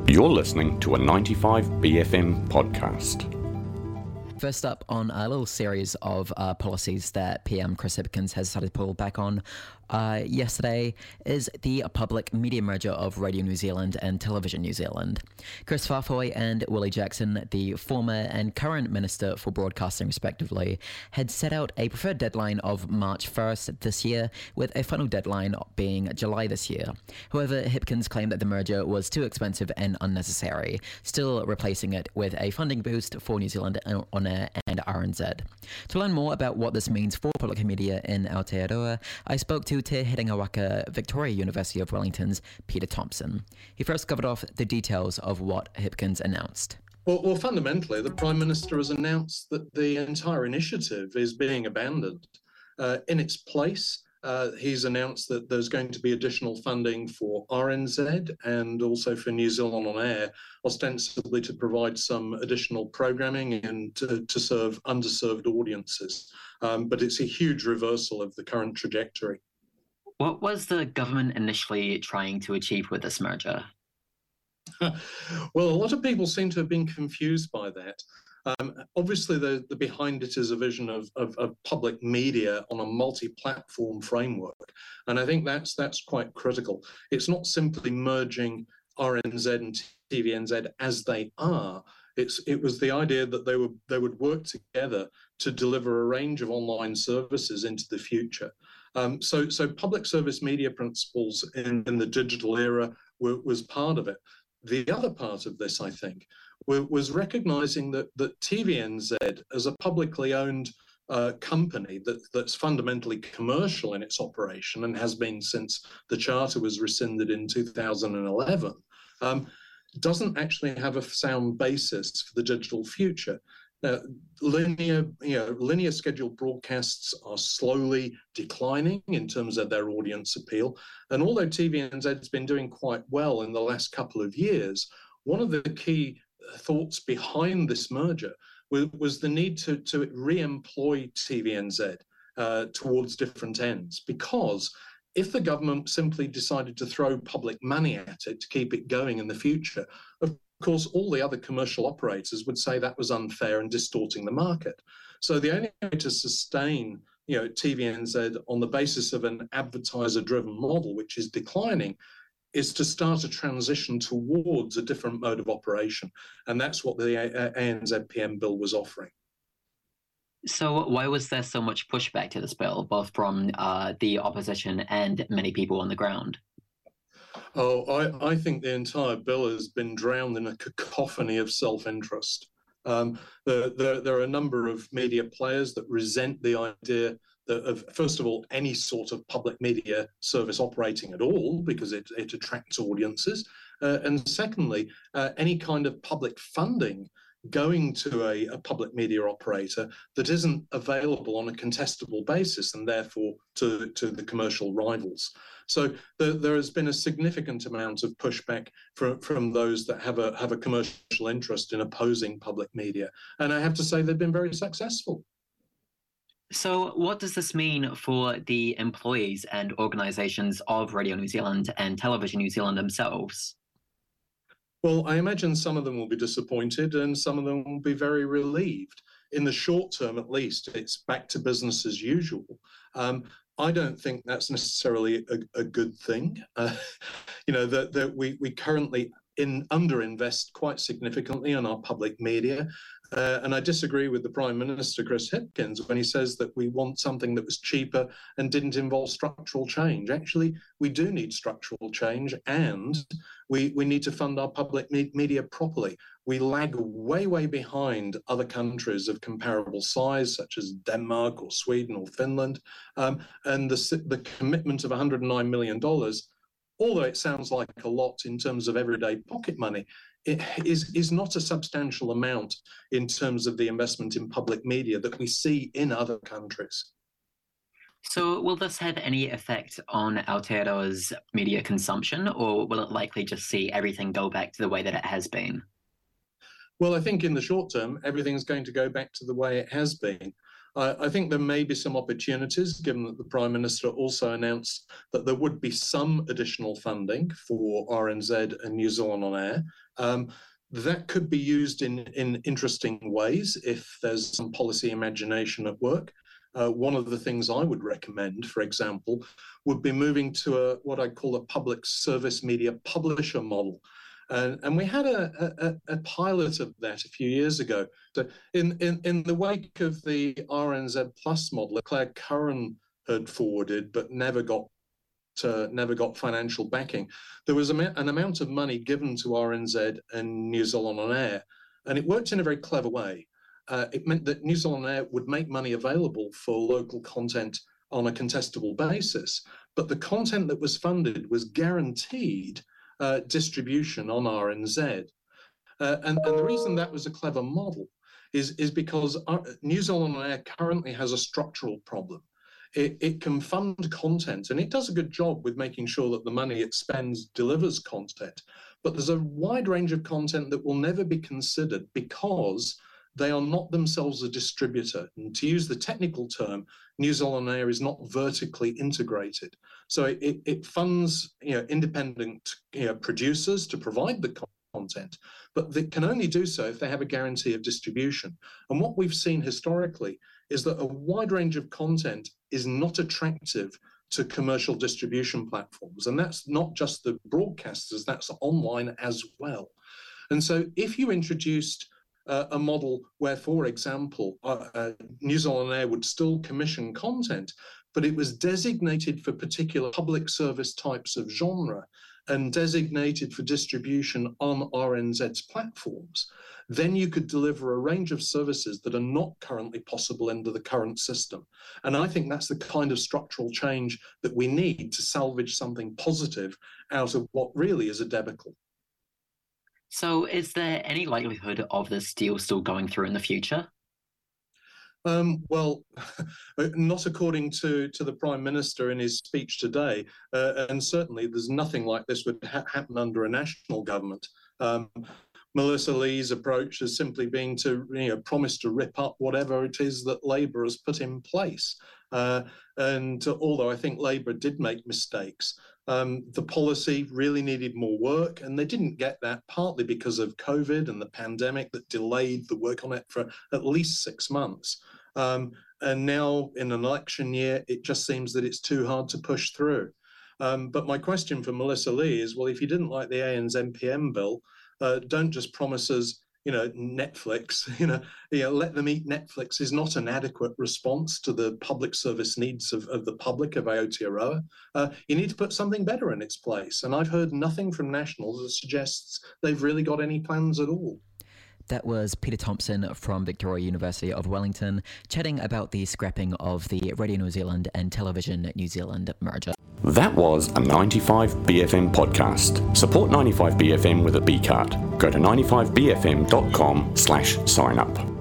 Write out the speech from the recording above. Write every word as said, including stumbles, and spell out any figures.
You're listening to a ninety-five B F M podcast. First up on a little series of uh, policies that P M Chris Hipkins has started to pull back on uh, yesterday is the public media merger of Radio New Zealand and Television New Zealand. Chris Farfoy and Willie Jackson, the former and current Minister for Broadcasting respectively, had set out a preferred deadline of March first this year, with a final deadline being July this year. However, Hipkins claimed that the merger was too expensive and unnecessary, still replacing it with a funding boost for New Zealand On Air and R N Z. To learn more about what this means for public media in Aotearoa, I spoke to Te Herenga-Waka Victoria University of Wellington's Peter Thompson. He first covered off the details of what Hipkins announced. Well, well, fundamentally, the Prime Minister has announced that the entire initiative is being abandoned. Uh, in its place, Uh, he's announced that there's going to be additional funding for R N Z and also for New Zealand On Air, ostensibly to provide some additional programming and to, to serve underserved audiences. Um, but it's a huge reversal of the current trajectory. What was the government initially trying to achieve with this merger? Well, a lot of people seem to have been confused by that. Um, obviously, the, the behind it is a vision of, of, of public media on a multi-platform framework, and I think that's that's quite critical. It's not simply merging R N Z and T V N Z as they are. It's it was the idea that they would they would work together to deliver a range of online services into the future. Um, so so public service media principles in, in the digital era were, was part of it. The other part of this, I think, was recognising that, that T V N Z, as a publicly owned uh, company that, that's fundamentally commercial in its operation and has been since the charter was rescinded in two thousand eleven, um, doesn't actually have a sound basis for the digital future. Now, linear, you know, linear scheduled broadcasts are slowly declining in terms of their audience appeal. And although T V N Z has been doing quite well in the last couple of years, one of the key thoughts behind this merger was, was the need to, to re-employ T V N Z uh, towards different ends. Because if the government simply decided to throw public money at it to keep it going in the future, of course, all the other commercial operators would say that was unfair and distorting the market. So the only way to sustain, you know, T V N Z on the basis of an advertiser-driven model, which is declining, is to start a transition towards a different mode of operation. And that's what the A N Z P M bill was offering. So why was there so much pushback to this bill, both from uh, the opposition and many people on the ground? Oh, I, I think the entire bill has been drowned in a cacophony of self-interest. Um, there, there, there are a number of media players that resent the idea that of, first of all, any sort of public media service operating at all, because it, it attracts audiences. Uh, and secondly, uh, any kind of public funding going to a, a public media operator that isn't available on a contestable basis and therefore to, to the commercial rivals. So the, there has been a significant amount of pushback from, from those that have a, have a commercial interest in opposing public media. And I have to say they've been very successful. So what does this mean for the employees and organisations of Radio New Zealand and Television New Zealand themselves? Well, I imagine some of them will be disappointed and some of them will be very relieved. In the short term, at least, it's back to business as usual. Um, I don't think that's necessarily a, a good thing. Uh, you know, that, that we, we currently in underinvest quite significantly in our public media. Uh, and I disagree with the Prime Minister, Chris Hipkins, when he says that we want something that was cheaper and didn't involve structural change. Actually, we do need structural change, and we, we need to fund our public me- media properly. We lag way, way behind other countries of comparable size, such as Denmark or Sweden or Finland. Um, and the, the commitment of one hundred nine million dollars, although it sounds like a lot in terms of everyday pocket money, it is, is not a substantial amount in terms of the investment in public media that we see in other countries. So will this have any effect on Aotearoa's media consumption, or will it likely just see everything go back to the way that it has been? Well, I think in the short term, everything's going to go back to the way it has been. I, I think there may be some opportunities, given that the Prime Minister also announced that there would be some additional funding for R N Z and New Zealand On Air. Um, that could be used in, in interesting ways if there's some policy imagination at work. Uh, one of the things I would recommend, for example, would be moving to a what I call a public service media publisher model. And, and we had a, a, a pilot of that a few years ago. So in, in, in the wake of the R N Z Plus model, Claire Curran had forwarded but never got uh, never got financial backing. There was a, an amount of money given to R N Z and New Zealand On Air, and it worked in a very clever way. Uh, it meant that New Zealand On Air would make money available for local content on a contestable basis, but the content that was funded was guaranteed Uh, distribution on R N Z. Uh, and, and the reason that was a clever model is, is because our, New Zealand On Air currently has a structural problem. It, it can fund content, and it does a good job with making sure that the money it spends delivers content. But there's a wide range of content that will never be considered because they are not themselves a distributor. And to use the technical term, New Zealand On Air is not vertically integrated. So it, it funds you know, independent you know, producers to provide the content, but they can only do so if they have a guarantee of distribution. And what we've seen historically is that a wide range of content is not attractive to commercial distribution platforms. And that's not just the broadcasters, that's online as well. And so if you introduced Uh, a model where, for example, uh, uh, New Zealand On Air would still commission content, but it was designated for particular public service types of genre and designated for distribution on R N Z's platforms, then you could deliver a range of services that are not currently possible under the current system. And I think that's the kind of structural change that we need to salvage something positive out of what really is a debacle. So is there any likelihood of this deal still going through in the future? Um, well, not according to, to the Prime Minister in his speech today, uh, and certainly there's nothing like this would ha- happen under a national government. Um, Melissa Lee's approach has simply been to you know, promise to rip up whatever it is that Labour has put in place. Uh, and uh, although I think Labour did make mistakes, um, the policy really needed more work, and they didn't get that partly because of COVID and the pandemic that delayed the work on it for at least six months. Um, and now in an election year, it just seems that it's too hard to push through. Um, but my question for Melissa Lee is, well, if you didn't like the A N's N P M bill, uh, don't just promise us you know, Netflix, you know, you know, let them eat Netflix is not an adequate response to the public service needs of, of the public of Aotearoa. Uh, you need to put something better in its place. And I've heard nothing from Nationals that suggests they've really got any plans at all. That was Peter Thompson from Victoria University of Wellington chatting about the scrapping of the Radio New Zealand and Television New Zealand merger. That was a ninety-five B F M podcast. Support ninety-five B F M with a B card. Go to ninety-five B F M dot com slash sign up.